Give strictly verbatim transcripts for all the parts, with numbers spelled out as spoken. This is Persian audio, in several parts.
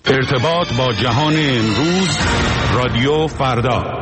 ارتباط با جهان امروز، رادیو فردا.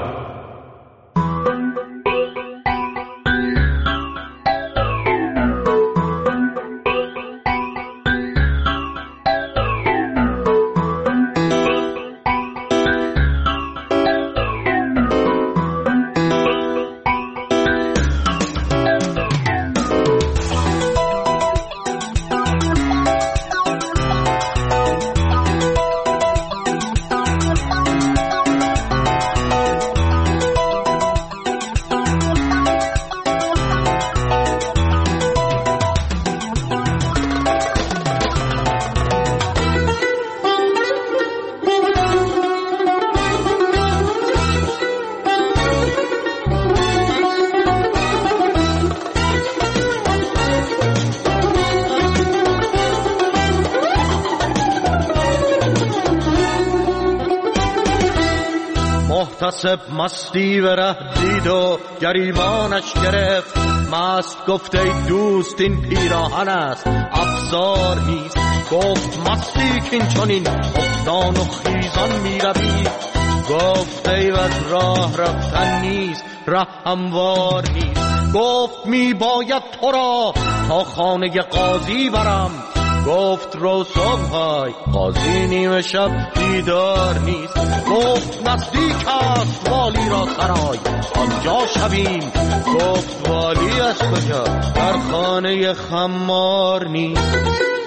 محتسب مستی و ره دید و گریبانش گرفت، مست گفت ای دوست این پیراهن است افزار نیست. گفت مستی کین چنین افتان و خیزان می روی، گفت ای بد راه رفتن نیست ره هموار نیست. گفت می باید تو را تا خانه قاضی برم، گفت رو صبحای قاضی نیمه شب دیدار نیست. گفت نزدیک است والی را سرای آنجا شویم، گفت والی از کجا در خانه خمار نیست.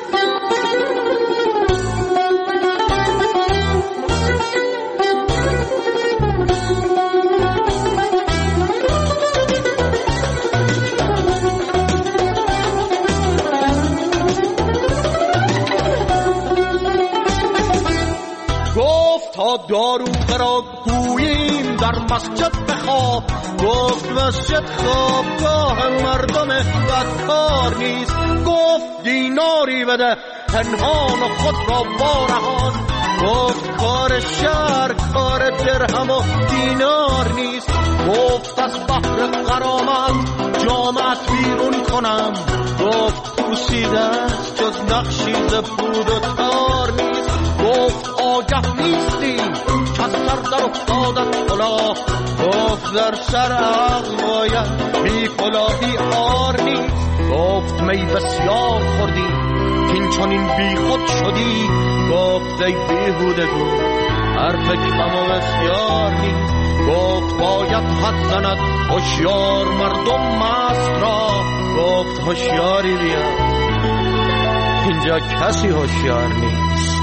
تا دارو برا گوییم در مسجد بخواب، گفت مسجد خوابگاه مردم بدکار نیست. گفت دیناری بده پنهان و خود را بارهان، گفت کار شهر کار درهم و دینار نیست. گفت از بحر غرامت جامت بیرون کنم، گفت پوسیده است جز نقشی ز پود و تار نیست. گفت آگه نیستیم که از سر در افتادت کلاه، گفت در سر عقل باید بی کلاهی عار نیست. گفت می بسیار خوردی کین چنین بی خود شدی، گفت ای بیهودگو حرف کم و بسیار نیست. گفت باید حد زند هوشیار مردم مست را، گفت هوشیاری بیا اینجا کسی هوشیار نیست.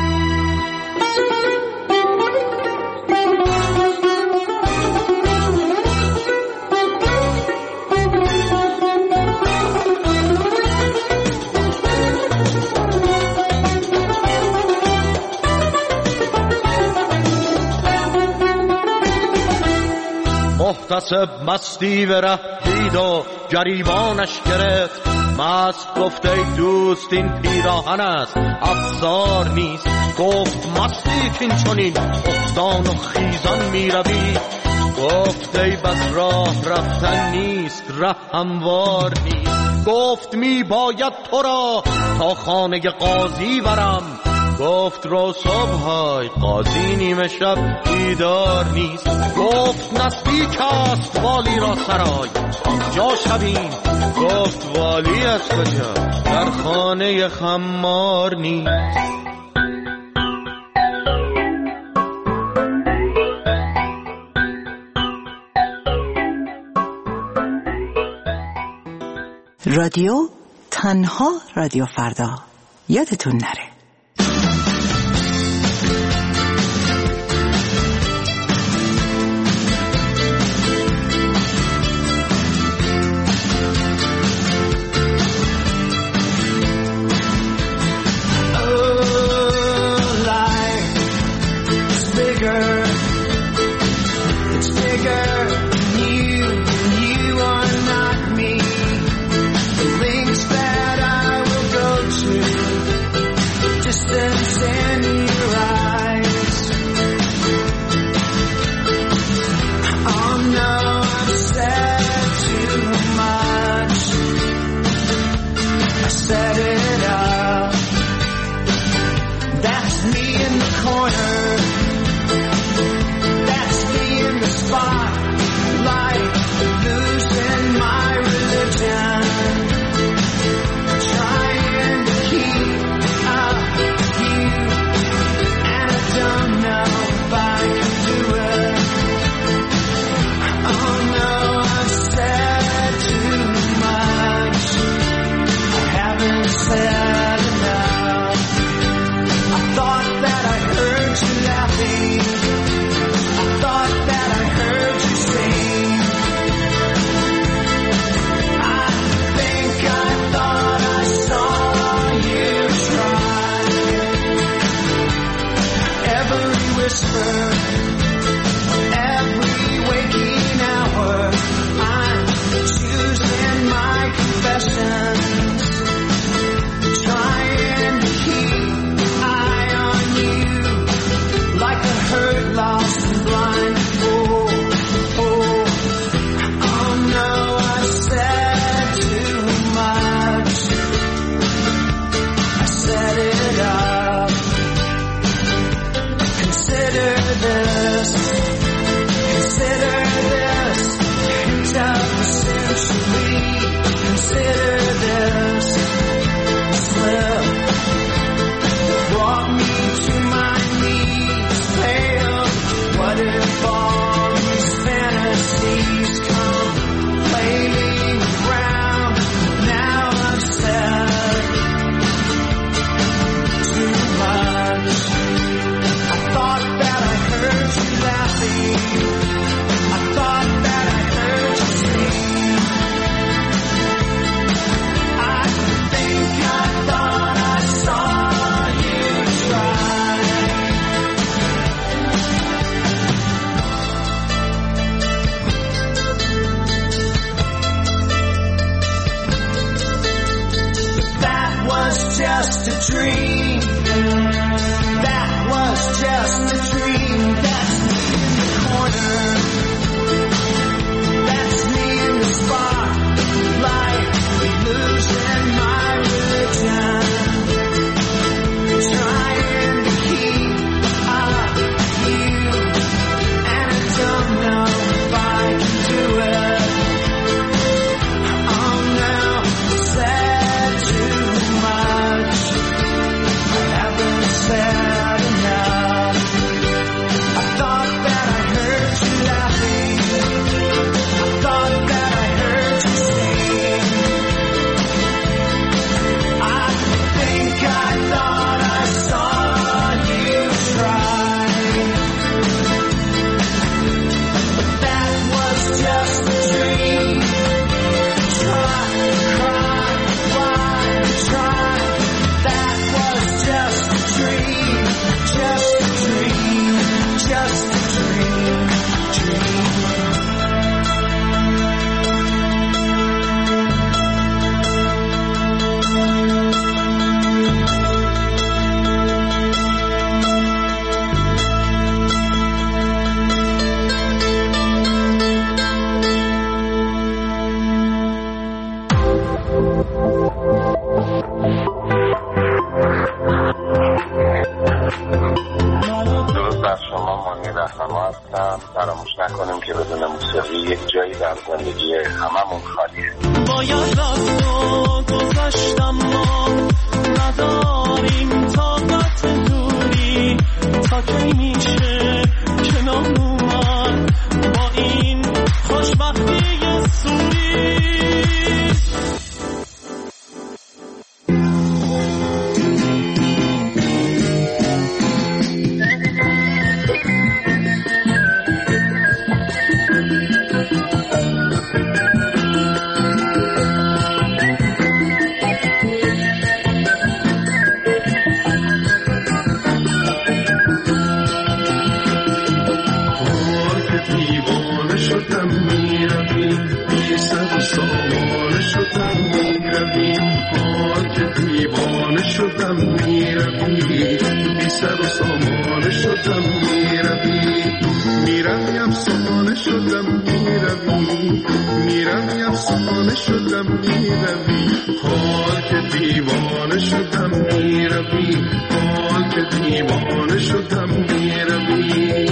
محتسب مستی به ره دید و گریبانش گرفت، مست گفت ای دوست این پیراهن است افزار نیست. گفت مستی کین چنین افتان و خیزان می روی، گفت ای بس راه رفتن نیست ره هموار نیست. گفت می باید تو را تا خانه قاضی برم، گفت رو صبحای قاضی نیمه شب دیدار نیست. گفت نزدیک است والی را سرای آنجا شویم، گفت والی از کجا در خانه خمار نیست. رادیو تنها رادیو فردا، یادتون نره. Set it up. That's me in the corner. That's me in the spotlight, losing my religion, trying to keep up with you, and I don't know if I can do it. Oh no, I've said too much, I haven't said enough. I thought that I heard you laughing, I thought that I heard you sing. I think I thought I saw you try. Every whisper, every waking hour, I'm choosing my confessions, trying to keep eye on you, like a hurt, lost and blind fool. Oh, oh no, I said too much, I set it up. Consider this, consider this, picked up essentially. Consider this slip, brought me to my knees, pale. What if all these fantasies come play me around? Now I've said too much. I thought that I heard you laughing, I thought that I heard you sing. I think I thought I saw you try. That was just a dream, that was just a dream. That's me in the corner, that's me in the spotlight, losing my religion, trying to keep up with you, and I don't know if I can do it. Oh no, said too much, I haven't said enough. I thought that I heard you laughing, I thought that I heard you sing. I think I thought I saw you try, but that was just a dream. Try, cry, why try? That was just a dream, just a dream, just a dream, dream. درود بر شما، مانی رهنما هستم. فراموش نکنیم که بدون موسیقی یک جایی در زندگی هممون خالیه. باید رفت و گذشتم، ما نداریم طاقت دوری، تا کی میشه کنار اومد با این خوشبختی سوری. شدم میروی بی سر و سامانه شدم میروی میروی افسانه شدم میروی میروی افسانه شدم میروی حال که دیوانه شدم میروی حال که دیوانه شدم میروی.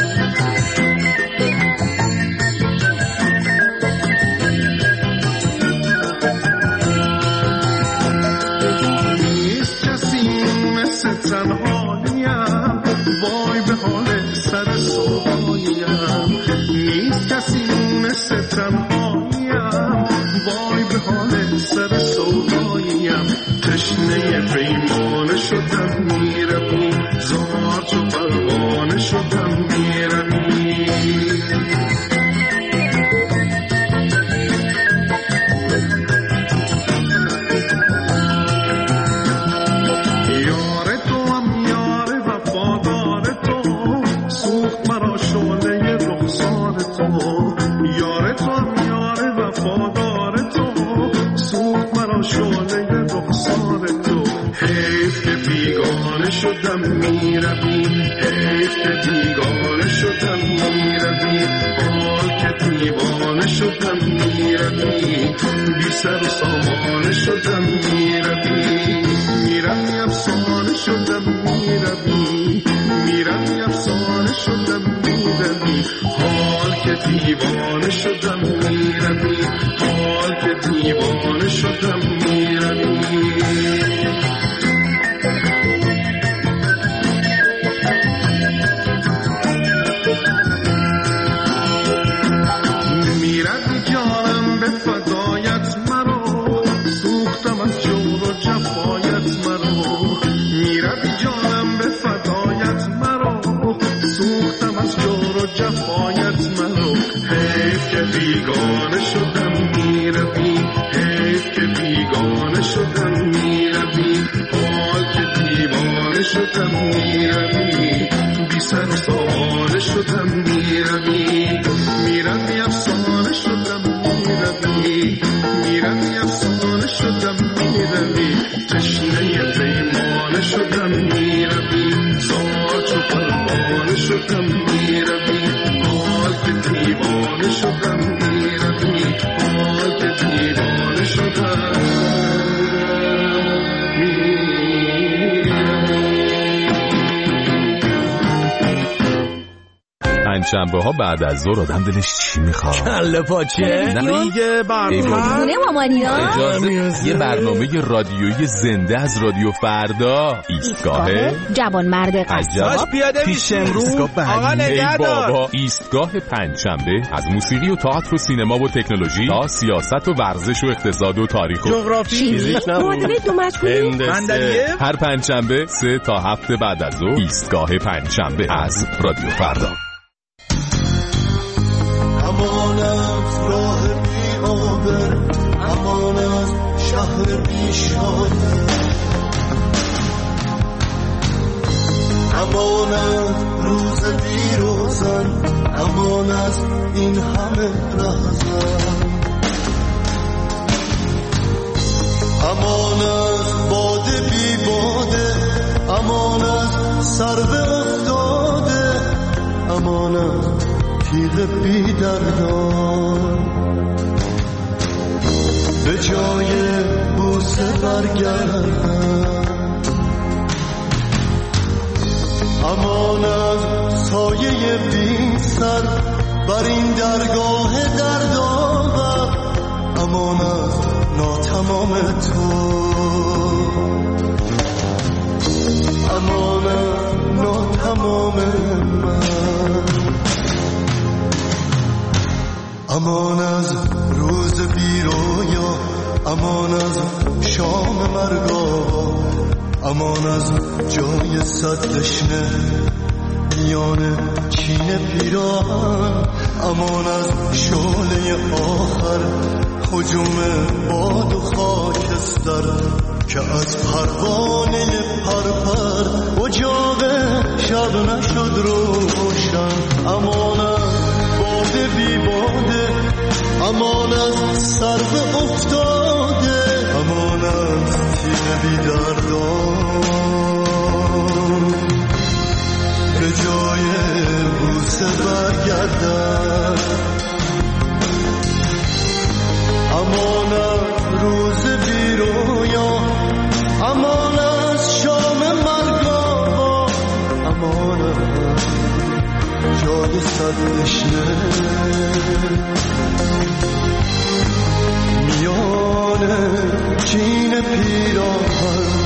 نیست کسی مثل تنهاییم، وای به حال سر سوهاییم. نیست کسی مثل تنهاییم، وای به حال سر سوهاییم. تشنه پیمانه شدم میروی، زار تو پروانه شدم میروی. یار تو هم یار وفادار تو، سوخت مرا شعله رخسار تو. یار تو هم یار وفادار تو، سوخت مرا شعله رخسار تو. حیف که بیگانه شدم میروی، حیف که بیگانه شدم میروی. حال که دیوانه شدم میروی، بی سر و سامانه شدم میروی. میروی افسانه شدم میروی، میروی افسانه شدم میروی. حال که دیوانه شدم میروی، حال که دیوانه شدم میروی. میروی جانم به فدایت مرا، سوختم از جور و جفایت مرا. میروی جانم به فدایت مرا، سوختم از جور و جفایت مرا. حیف که بیگانه شدم میروی، حیف که بیگانه شدم میروی. حال که دیوانه شدم میروی، بی سر و سامانه شدم میروی. میروی افسانه شدم میروی، میروی افسانه شدم میروی. تشنه پیمانه شدم میروی، زار چو پروانه شدم میروی. حال که دیوانه شدم میروی، حال که دیوانه شدم پنجشنبه ها بعد از ظهر آدم دلش چی میخواد؟ کله پاچه نه دیگه برنامه خونه مامانیا. اجازه یه برنامه رادیویی زنده از رادیو فردا. ایستگاه جوانمرد قصاب پیاده میشه امروز. آقا نگهدار. بابا ایستگاه پنجشنبه از موسیقی و تئاتر و سینما و تکنولوژی تا سیاست و ورزش و اقتصاد و تاریخ و جغرافی، فیزیک، معادله دو مجهولی، هندسه. هر پنجشنبه سه تا هفت بعد از ظهر ایستگاه پنجشنبه از رادیو فردا. امانت راه بی آبر، امانت شهر بی شانه، امانت روز بی روزن، امانت این همه رهزن. امانت باده بی باده، امانت سر به افتاده، امانت تیغ بی دردان. به جای بوسه برگردن، امانت سایه بی سر بر این درگاه دردآور، امانت ناتمام تو، امانت ناتمام من. امان از روز بی رویا، امان از شام مرگا، امان از جای صد دشنه میان چین پیراهن، امان از شعله آخر هجوم باد و خاکستر که از پروانه پرپر اجاق شب نشد روشن. امان از باده بی باده، امان از سر به افتاده، امان از تیغ بی دردان. به جای بوسه برگردن، امان از روز بی رویا، امان از شام مرگا، باد صد تشنه میان چین پیراهن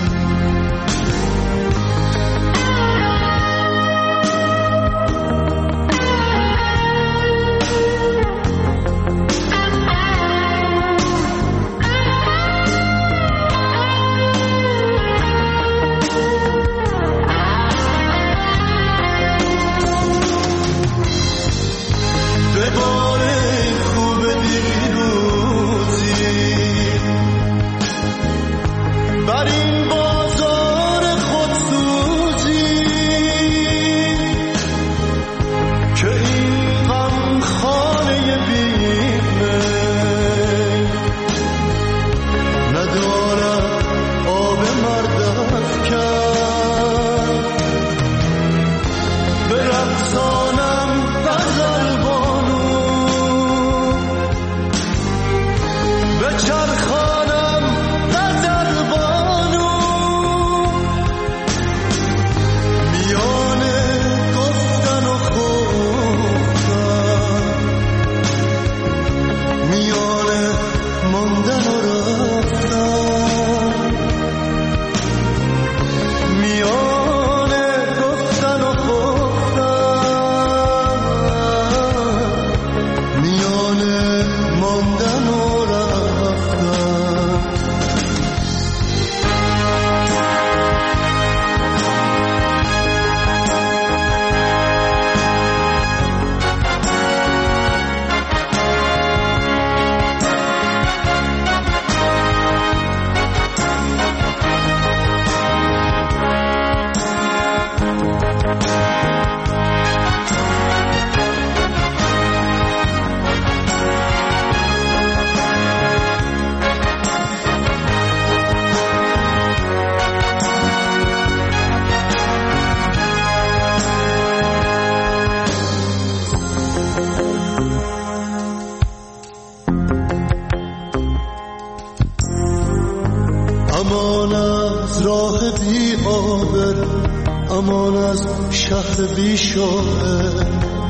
امان از شهر بی شاعر،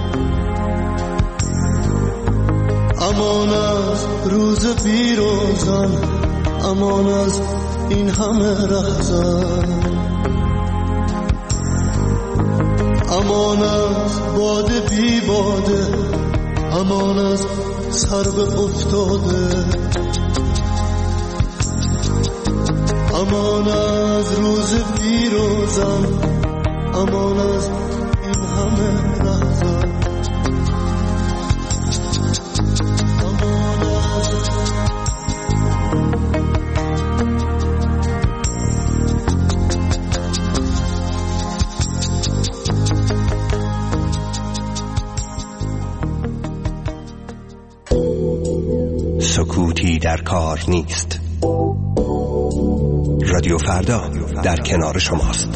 امان از روز بی روزن، امان از این همه رهزن، امان از باده بی باده، امان از سر به افتاده، امان از روز بی روزن، امان از این همه رهزن، امان از سکوتی در کار نیست. رادیو فردا در کنار شماست.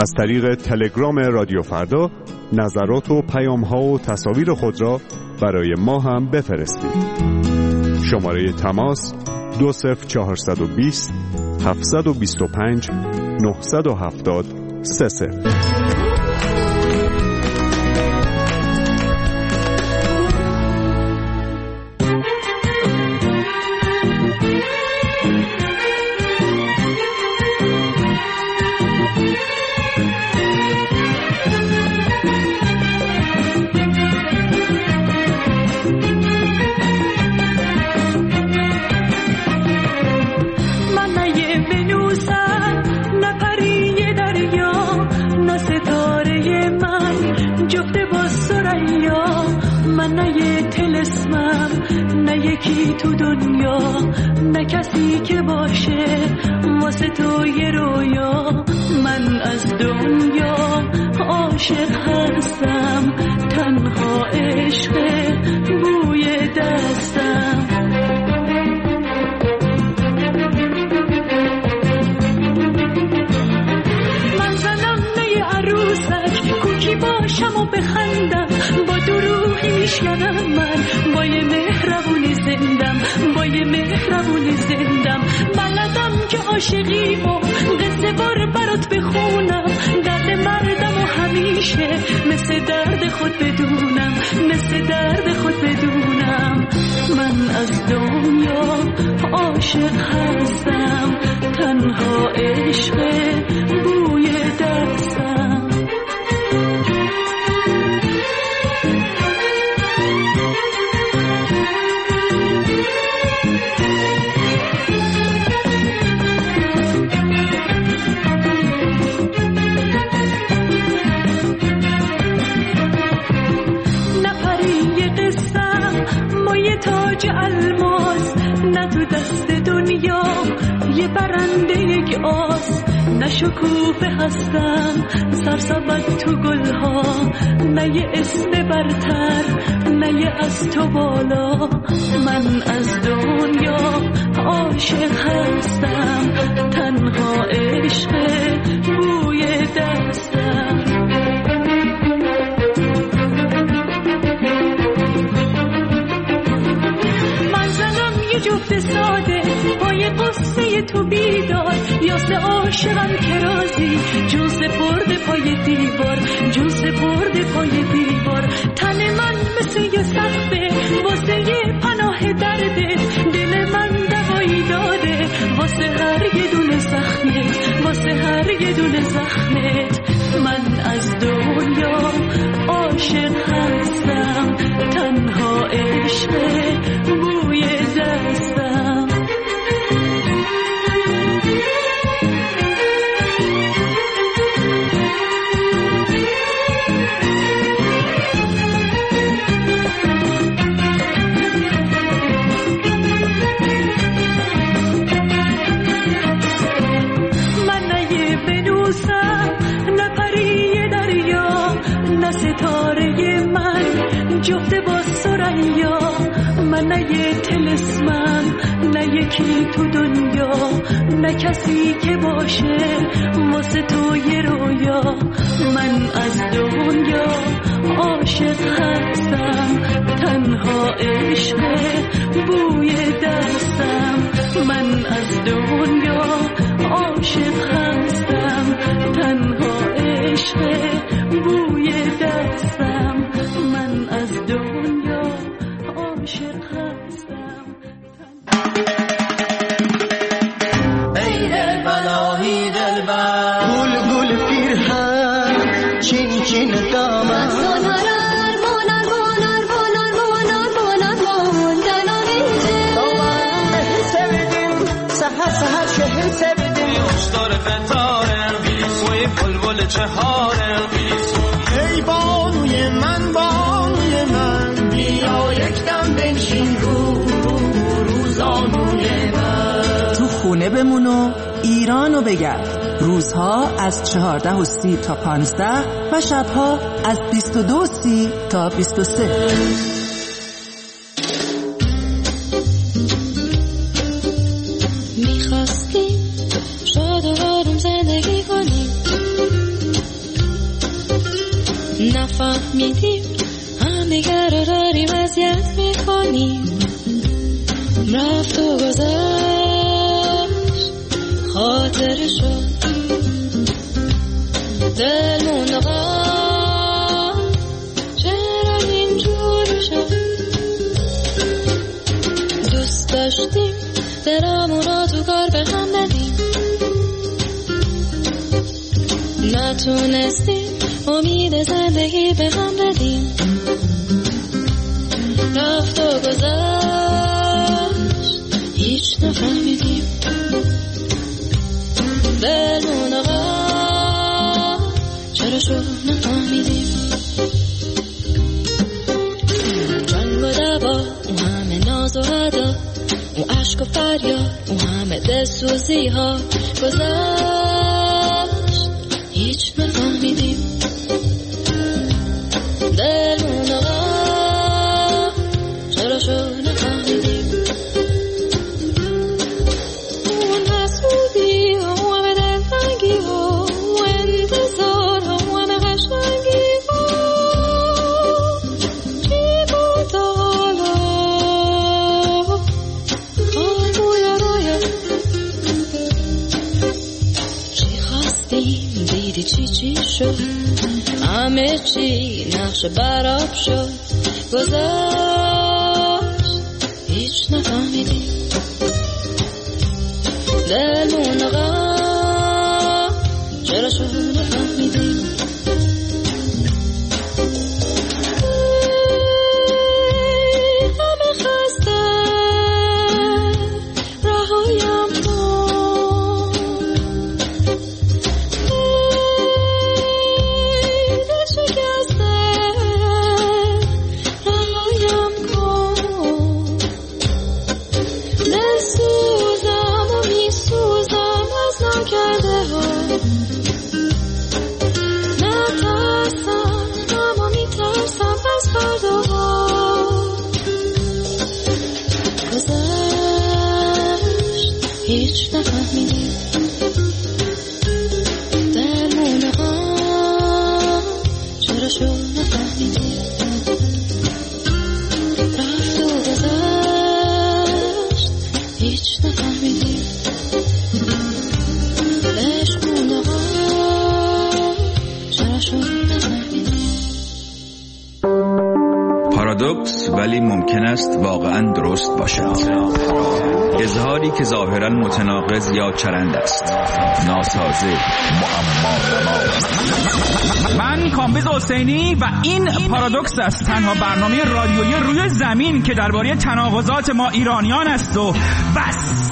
از طریق تلگرام رادیو فردا نظرات و پیام‌ها و تصاویر خود را برای ما هم بفرستید. شماره تماس دو صفر چهارصد و بیست هفتصد و بیست و پنج نهصد و هفتاد سه صفر. یکی تو دنیا نه کسی که باشه واسه تو یه رویا. من از دنیا عاشق هستم، تنها عشق بوی دستم. من زنم نه عروسک کوکی باشم و بخندم، با دروغی میشکنم من با یه مهربونی زندم، با یه مهربونی زندم. بلدم که عاشقی و قصه بار برات بخونم، درد مردم و همیشه مثل درد خود بدونم، مثل درد خود بدونم. من از دنیا عاشق هستم، تنها عشق بوی دستم. تاج الماس نه تو دست دنیا یه برنده یک آس، نه شکوفه هستم سرسبد تو گلها، نه یه اسم برتر نه یه از تو بالا. من از دنیا عاشق هستم، تنها عشق بوی دستم. جفت ساده پای قصه تو بیدار، یاس عاشقم که رازی جون سپرده پای دیوار، جون سپرده پای دیوار. تن من مثل یه سقفه واسه یه پناه درده، دل من دوایی داده واسه هر یه دونه زخمت، واسه هر یه دونه زخمت. من از دنیا عاشق هستم، تنها عشق بوی دستم. من نه یه ونوسم نه پری دریا، نه ستاره من جفت با سریا. من نه یه تلسمم نه یکی تو دنیا، نه کسی که باشه واسه تو یه رویا. من از دنیا عاشق هستم، تنها عشق بوی دستم. من از دنیا عاشق هستم، تنها عشق بوی دستم. من از دنیا عاشق هستم. ای دل بلایی دل بر گل گل پیرهن چین چین دامن سنرار مونر مونر مونر مونر مونر مونر دلانیده سویدیم سهر سهر شهر سویدیم خوشدار قطارم وی بلبل چهارم. ای بانوی من بانوی من بیا یک دم بنشین رو روزانوی من. تو خونه بمون و ایرانو بگرد. روزها از چهارده و سی تا پانزده و شبها از بیست و دو و سی تا بیست و سه. میخواستیم شاد و آروم زندگی کنیم، نفهمیدیم همدیگر رو داریم اذیت میکنیم. رفت و گذشت خاطر شد دلمون غم، چرا اینجوری شد؟ دوست داشتیم دلمون رو تو کار به هم بدیم، نتونستیم امید زندگی به هم بدیم. رفت و گذشت هیچ نفهمیدیم، دلمون غم چرا شد نفهمیدیم. جنگ و دعوا، اون همه ناز و ادا، اون عشق و فریاد، اون همه دلسوزی ها گذشت هیچ نفهمیدیم. دلمون غم چرا شد نفهمیدیم. اون حسودی ها، اون همه دلتنگی ها، اون انتظار ها، اون همه قشنگی ها، چی بود حالا؟ حال بویا رویا چی خواستیم دیدی چی چی شد؟ همه چی نقش براب شد، گذشت هیچ نفهمیدیم. دلمون غم چرا شد نفهمیدیم. همه خسته رهایم کن، دل شکسته رهایم کن. دل سوزم و می سوزم از نکرده ها، نترسم اما می ترسم از فردا ها. گذشت هیچ نفهمیدیم. دلمون غم چرا شد نفهمیدیم. رفت و گذشت هیچ نفهمیدیم. عشقمون غم چرا شد نفهمیدیم. پارادوکس ولی ممکن است واقعا درست باشد. اظهاری که ظاهرا متناقض یا چرند است، ناسازه، معما. من کامبیز حسینی و این پارادوکس است، تنها برنامه رادیویی روی زمین که درباره تناقضات ما ایرانیان است و بس.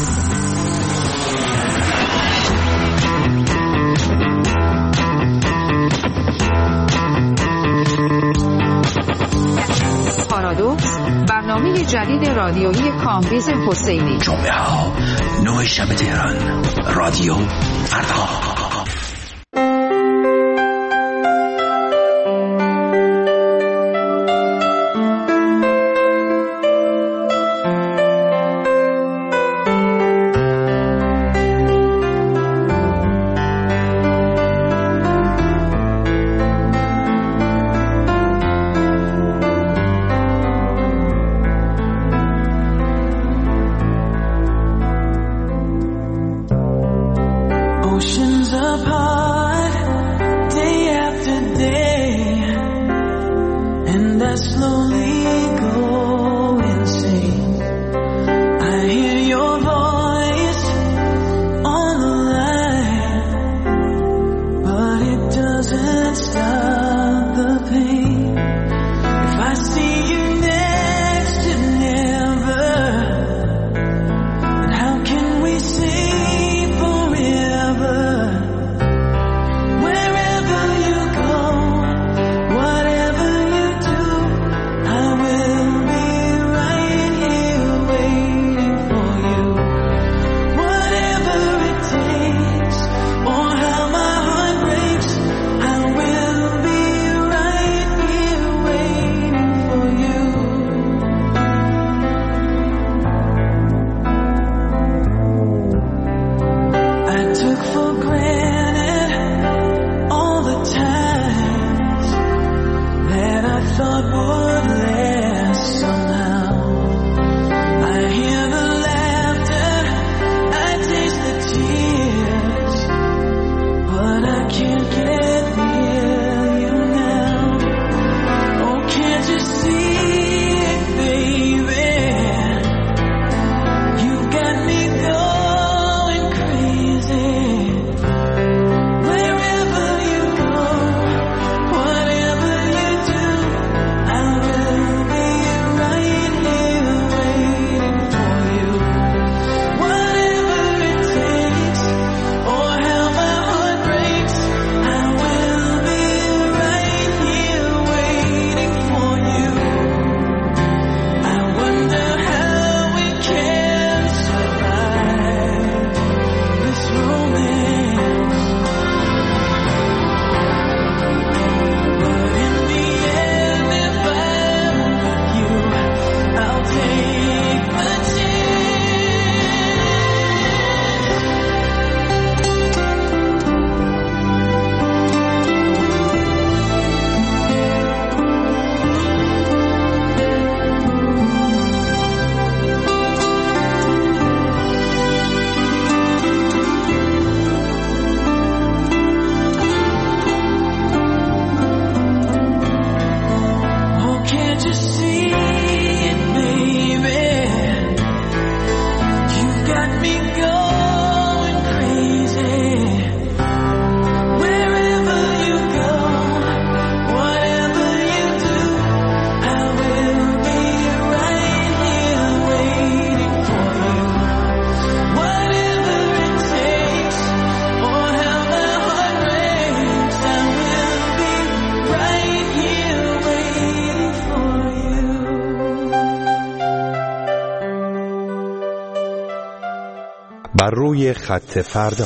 پارادوکس، برنامه جدید رادیویی کامبیز حسینی. جمعه ها نه شب تهران، رادیو فردا. Oceans بر روی خط فردا.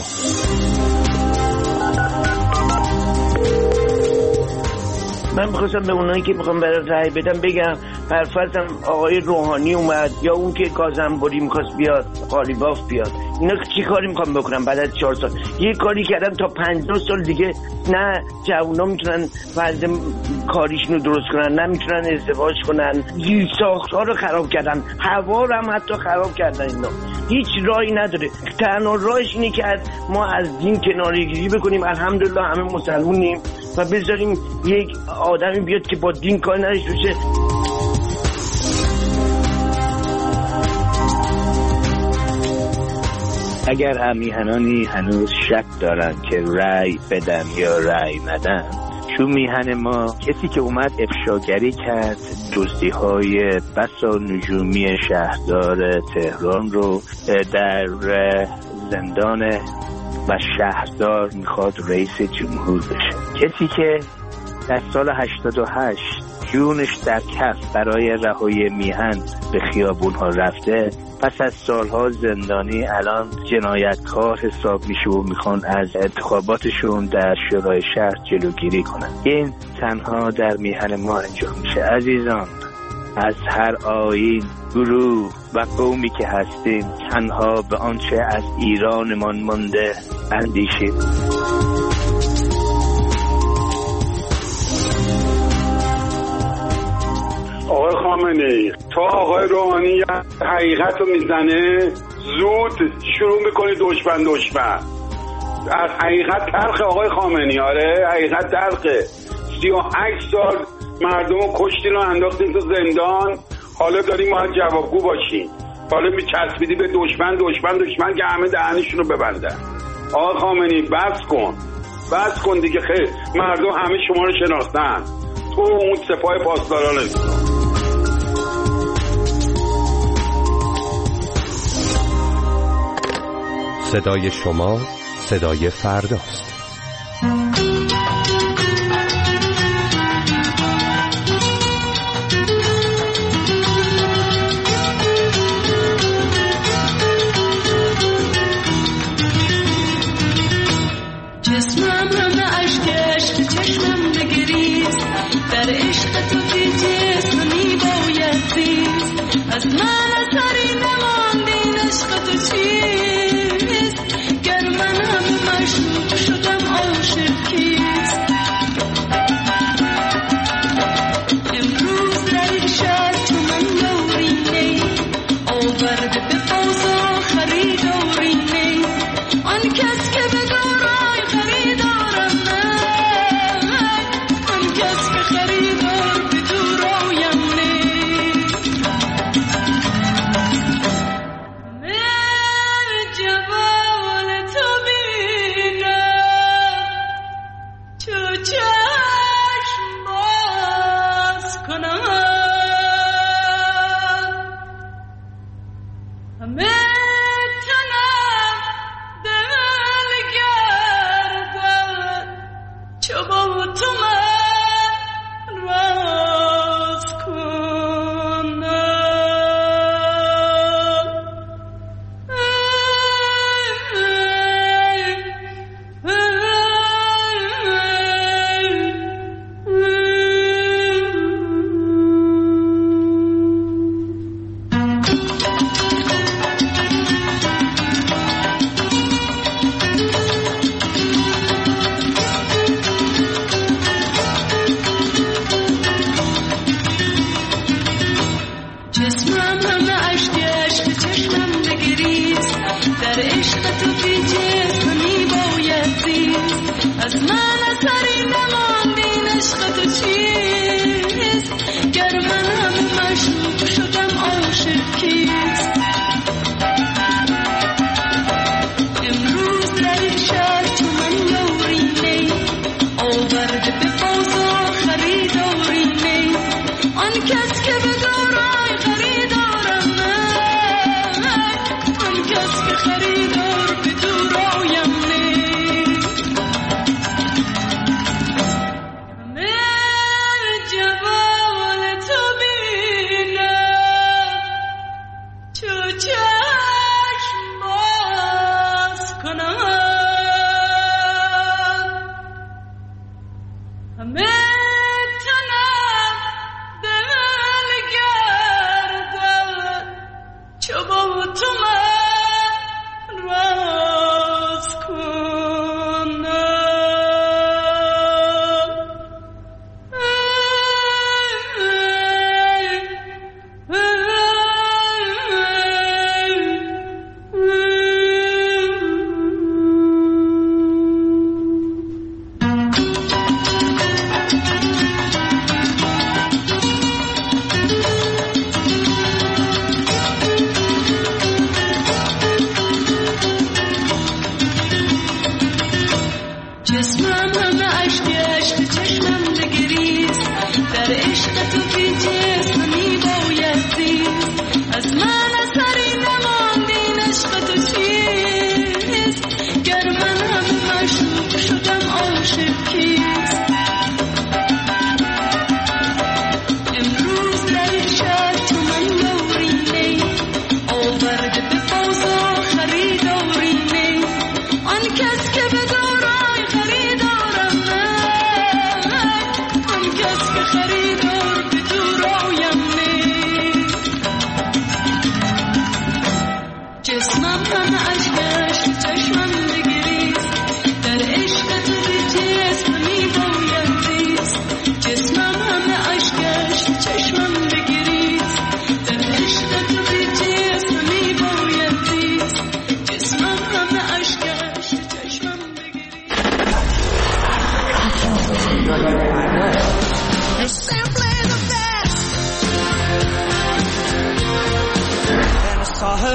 من می‌خواستم به اونایی که می‌خوام برای رأی بدم بگم پرفرضم آقای روحانی اومد یا اون که کاظم‌بری می‌خواست بیاد، قالیباف بیاد، اینا چی کاری می‌خوام بکنم بعد از چهار سال؟ یه کاری کردن تا پنجاه سال دیگه نه جوونا میتونن وضع کاریشونو درست کنن، نه میتونن ازدواج کنن، زیر ساخت‌ها رو خراب کردن، هوا رو هم حتی خراب کردن. اینا هیچ راهی نداره. تنها راهش اینه که ما از دین کناره‌گیری بکنیم. الحمدلله همه مسلمونیم و بذاریم یک آدمی بیاد که با دین کار نداشته باشه. اگر هم میهنانی هنوز شک دارن که رأی بدن یا رأی ندن، چون میهن ما کسی که اومد افشاگری کرد دزدی های بسا نجومی شهردار تهران رو در زندان و شهردار میخواد رئیس جمهور بشه، کسی که در سال هشتاد و هشت جونش در کف برای رهایی میهن به خیابون ها رفته، پس از سالها زندانی الان جنایتکار حساب میشه و میخوان از انتخاباتشون در شورای شهر جلوگیری کنن. این تنها در میهن ما انجام میشه. عزیزان، از هر آیین، گروه و قومی که هستیم تنها به آنچه از ایرانمان مانده اندیشیم. آقای خامنه‌ای، تا آقای روحانی حقیقت رو میزنه زود شروع میکنی دشمن دشمن. از حقیقت تلخه آقای خامنه‌ای. آره حقیقت تلخه. سی و هشت سال مردم رو کشتین و انداختین تو زندان، حالا داریم ما جوابگو باشیم. حالا میچسبیدی به دشمن دشمن دشمن که همه دهنشون رو ببندن. آقای خامنه‌ای بس کن بس کن دیگه. خیر مردم همه شما رو شناختن، تو اون سپاه پاسداران اسلام. صدای شما صدای فرداست. جسمم همه عشق عشق چشمم بگریست، در عشق تو که جسمی باید زیست. از من اثری نماندین عشق تو چیست، گر من همه مشروع شدم عاشق کیست. امروز در این شهر چون من داری نی، آورده به بازار خریداری نی. آن کس که به دارای خریدارم من، آن کس که خریدار به دورایم نیست. من جمال تو بینم چو چشم باز کنم، همه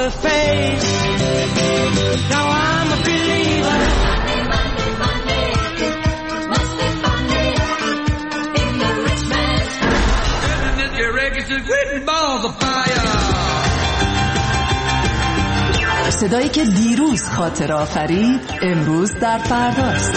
her face. Now I'm a believer. Must be funny in the rich man's house. Your records written balls of fire. صدایی که دیروز خاطر آفرید امروز در فرداست.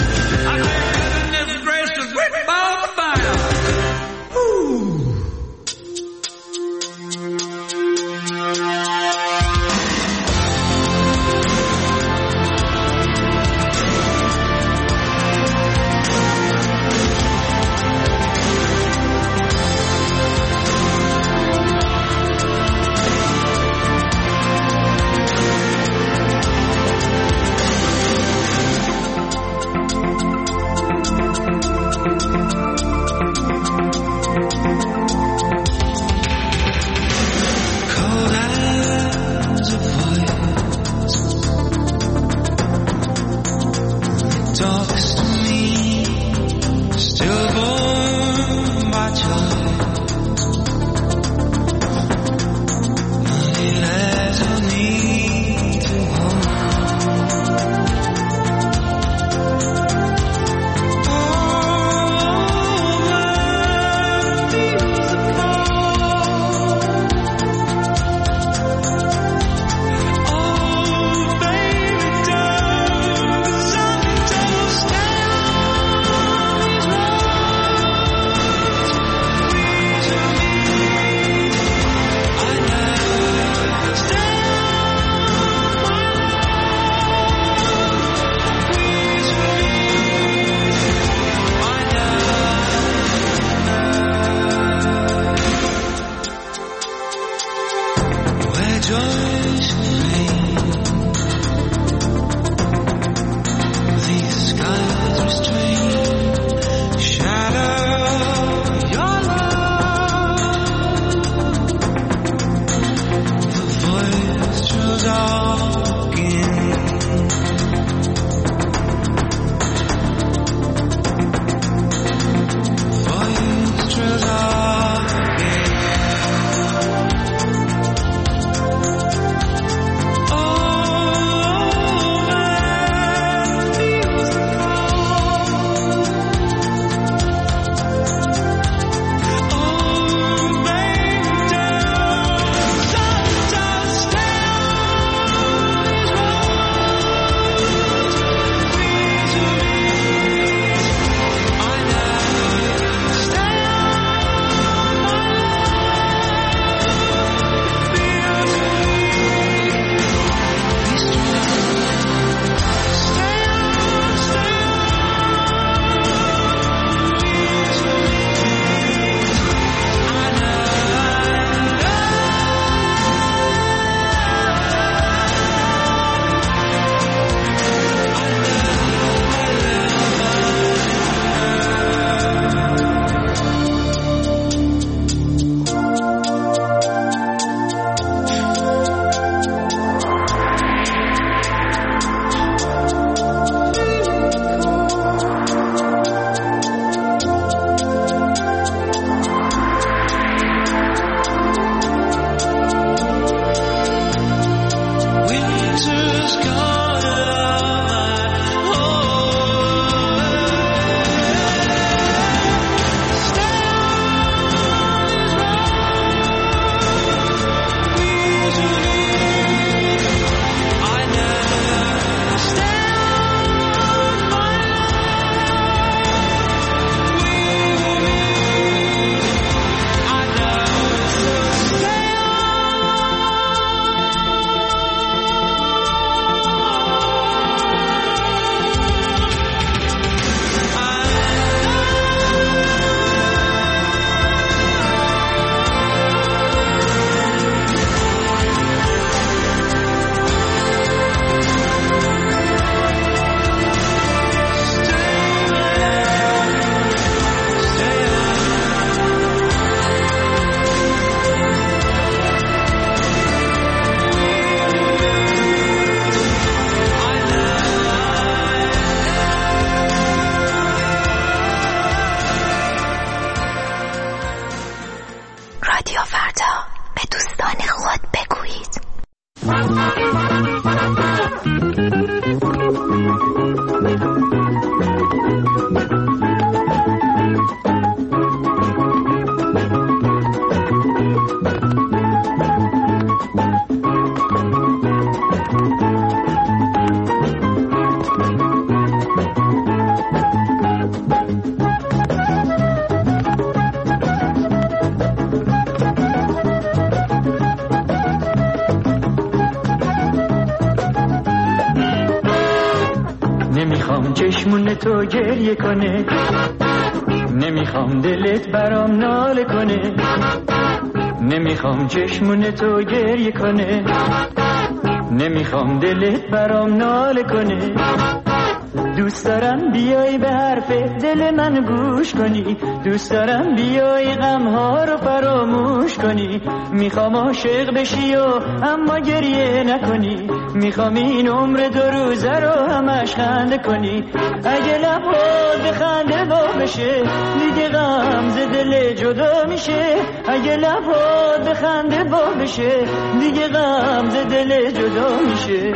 نمیخوام چشمون تو گریه کنه، نمیخوام دلت برام ناله کنه، نمیخوام چشمون تو گریه کنه، نمیخوام دلت برام ناله کنه. دوست دارم بیای به حرف دل من گوش کنی، دوست دارم بیای غمها رو فراموش کنی. میخوام عاشق بشی و اما گریه نکنی، میخوام این عمر دو روزه رو همش خنده کنی. اگه لبات به خنده وا بشه دیگه غم ز دل جدا میشه، اگه لبات به خنده وا بشه دیگه غم ز دل جدا میشه.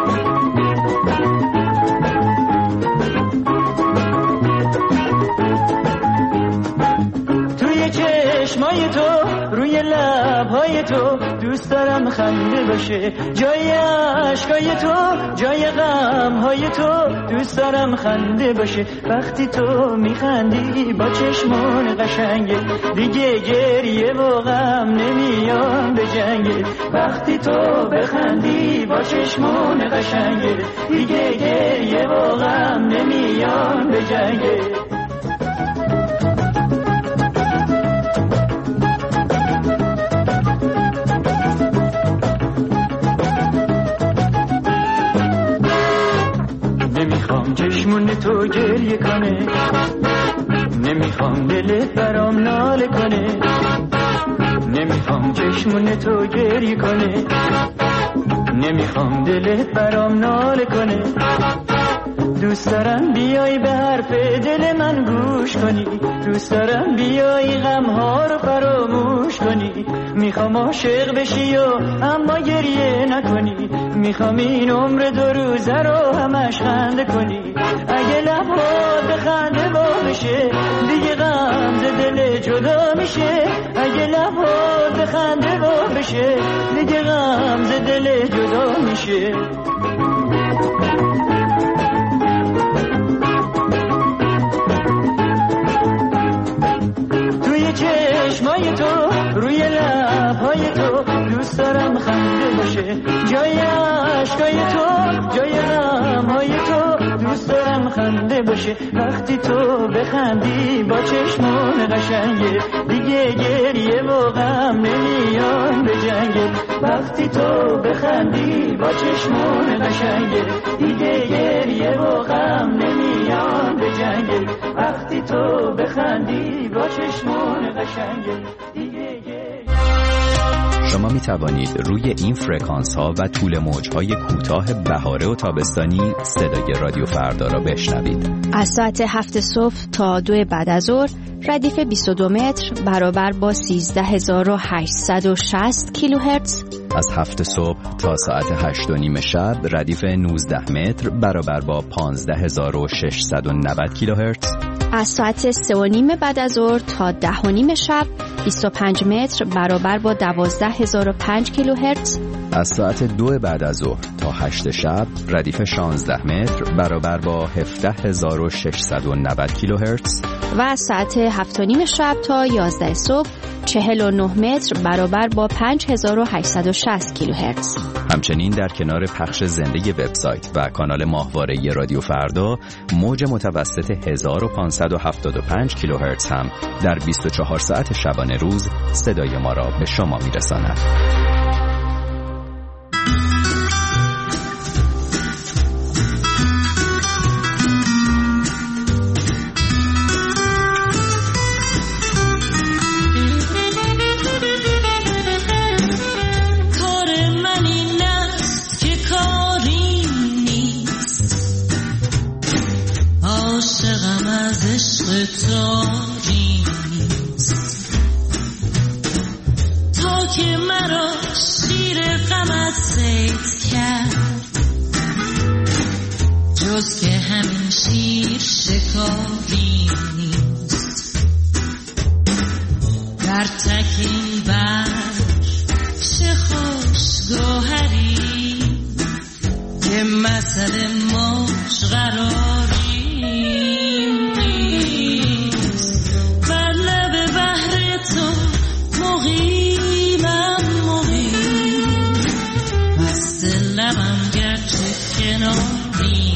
چشمای تو روی لبهای تو دوست دارم خنده باشه، جای عشقای تو جای غمهای تو دوست دارم خنده باشه. وقتی تو میخندی با چشمان قشنگه دیگه گریه و غم نمیان به جنگه. وقتی تو بخندی با چشمان قشنگه دیگه گریه و غم نمیان به جنگه. نمیخوام چشمون تو گریه کنه، نمیخوام دلت برام ناله کنه، نمیخوام چشمون تو گریه کنه، نمیخوام دلت برام ناله کنه. دوست دارم بیای به حرف دل من گوش کنی، دوست دارم بیای غمها رو فراموش کنی. میخوام عاشق بشی و اما گریه نکنی، میخوام این عمر دو روزه رو همش خنده کنی. اگه لبات به خنده وا بشه دیگه غم ز دل جدا میشه، اگه لبات به خنده وا بشه دیگه غم ز دل جدا میشه. چشمای تو روی لبهای تو دوست دارم خنده باشه، جای عشقای تو جای غمهای تو دوست دارم خنده باشه. وقتی تو بخندی با چشمان قشنگه دیگه گریه و غم نمیان به جنگه. وقتی تو بخندی با چشمان قشنگه دیگه گریه و غم نمیان به جنگه. وقتی تو بخندی با چشمان قشنگه دیگه گریه. شما می توانید روی این فرکانس ها و طول موج های کوتاه بهاره و تابستانی صدای رادیو فردا را بشنوید. از ساعت هفت صبح تا دو بعد از ظهر ردیف بیست و دو متر برابر با سیزده هزار و هشتصد و شصت کیلوهرتز. از هفت صبح تا ساعت هشت و نیم شب ردیف نوزده متر برابر با پانزده هزار و ششصد و نود کیلوهرتز. از ساعت سه و نیم بعد از ظهر تا ده و نیم شب بیست و پنج متر برابر با دوازده هزار و پنج کیلوهرتز. از ساعت دو بعد از ظهر تا هشت شب ردیف شانزده متر برابر با هفده هزار و ششصد و نود کیلوهرتز. و از ساعت هفت و نیم شب تا یازده صبح چهل و نه متر برابر با پنج هزار و هشتصد و شصت کیلوهرتز. همچنین در کنار پخش زنده وبسایت و کانال ماهواره رادیو فردا موج متوسط هزار و پانصد و هفتاد و پنج کیلوهرتز هم در بیست و چهار ساعت شبانه روز صدای ما را به شما میرساند. تا که مرا شیر غمت کاری نیست در تکین بر چه خوش گوهری که مسئله ماش قراری نیست بر لب بحر تو مقیمم مقیم مست لبم گرچه کناری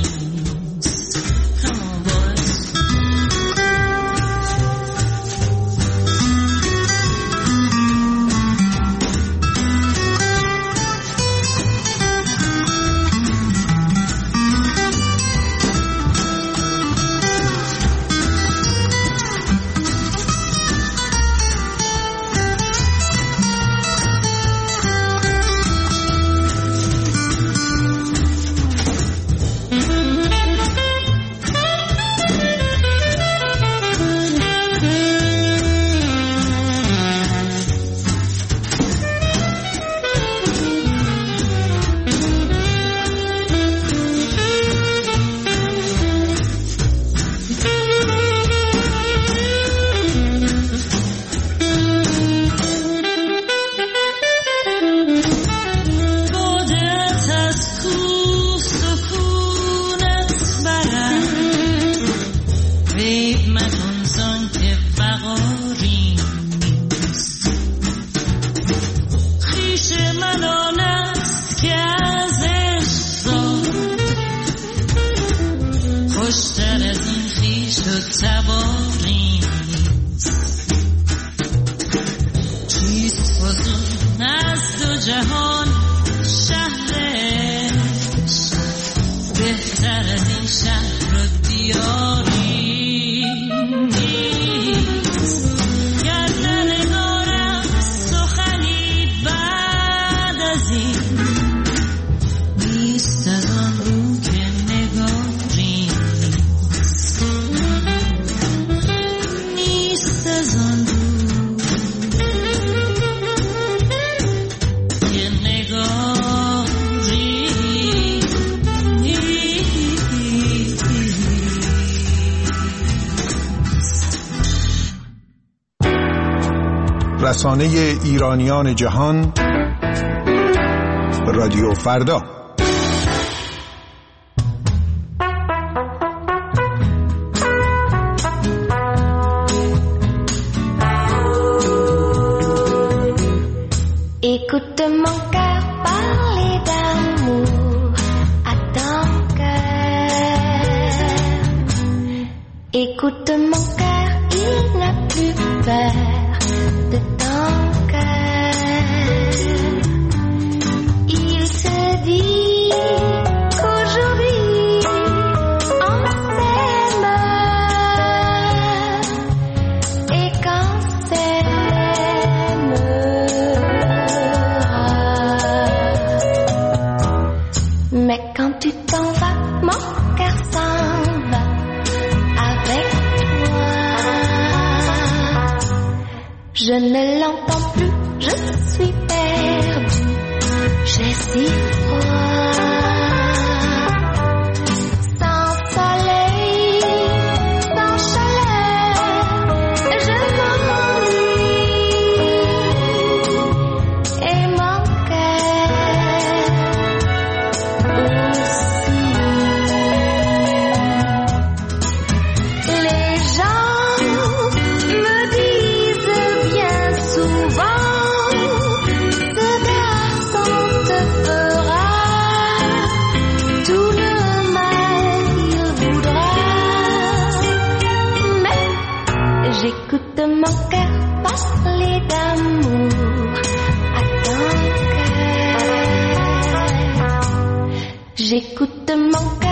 رسانه ایرانیان جهان رادیو فردا. Écoute mon cœur parler d'amour à ton cœur. Écoute mon cœur, il n'a plus peur de ton cœur. Il te dit qu'aujourd'hui on s'aime et qu'on s'aimera. Mais quand tu t'en vas, mon cœur s'en va avec toi. Je ne l'entends plus, je suis perdue, j'ai si froid. Sans soleil, sans chaleur, je m'ennuie. Et mon cœur aussi. Les gens me disent bien souvent, ce garçon te fera tout le mal qu'il voudra. Mais j'écoute mon cœur parler d'amour à ton cœur. J'écoute mon cœur